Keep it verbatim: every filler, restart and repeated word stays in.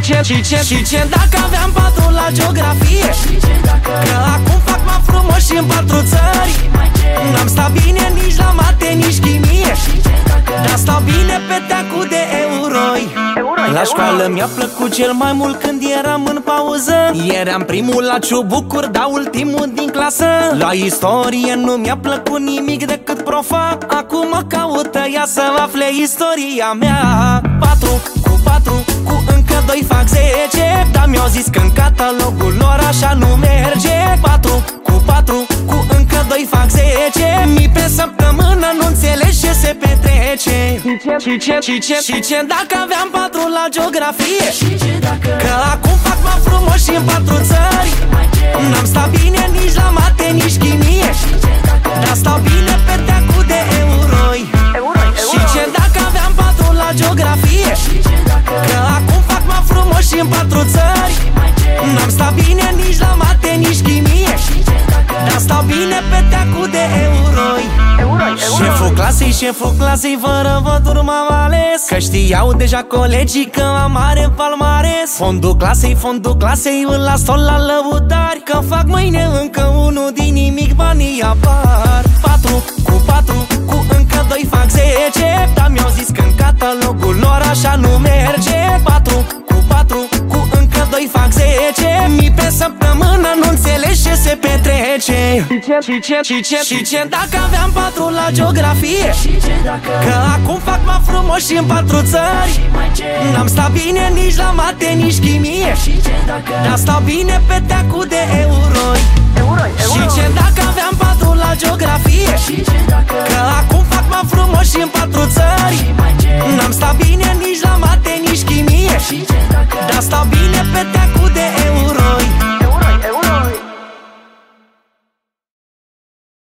ce, și ce, și ce dacă aveam patru la geografie? Că acum fac mai frumos și în patru țări. N-am stat bine nici la mate, nici chimie, dar stau bine pe teacul de euroi. La școală mi-a plăcut cel mai mult când eram în pauză. Eram primul la ciubucuri, dar ultimul din clasă. La istorie nu mi-a plăcut nimic decât profa. Acum caută ea să afle istoria mea. Patru cu patru, cu încă doi fac zece, dar mi-au zis că în catalogul lor așa nu merge. Patru cu patru, cu încă doi fac zece, mii pe săptămână, nu înțelegi ce se petrece. Și ce, și ce, și ce dacă aveam patru la geografie? Că acum fac mai frumos și în patru țări. N-am stat bine nici la mate, nici chimie, dar stau bine pe teacul de euroi. Și ce dacă aveam patru la geografie? Că acum fac mai frumos și în patru țări. N-am stat bine nici la mate, nici chimie, dar stau bine pe teacul de euroi. Șeful clasei, șeful clasei, fără voturi m-am ales, că știau deja colegii că am mare palmares. Fondul clasei, fondul clasei, îl las tot la lăutari, că fac mâine încă unul, din nimic banii apar. Patru cu patru, cu încă doi fac zece, dar mi-au zis că în catalogul lor așa nu merge. Patru cu patru, cu încă doi fac zece, mii pe săptămână, nu înțelegi ce se petrece. Și ce, și ce, și ce dacă aveam patru la geografie? Că acum fac mai frumos și în patru țări. N-am stat bine nici la mate, nici chimie, dar stau bine pe teacul de euroi. Și ce dacă aveam patru la geografie? Că acum fac mai frumos și în patru țări. N-am stat bine nici la mate, nici chimie,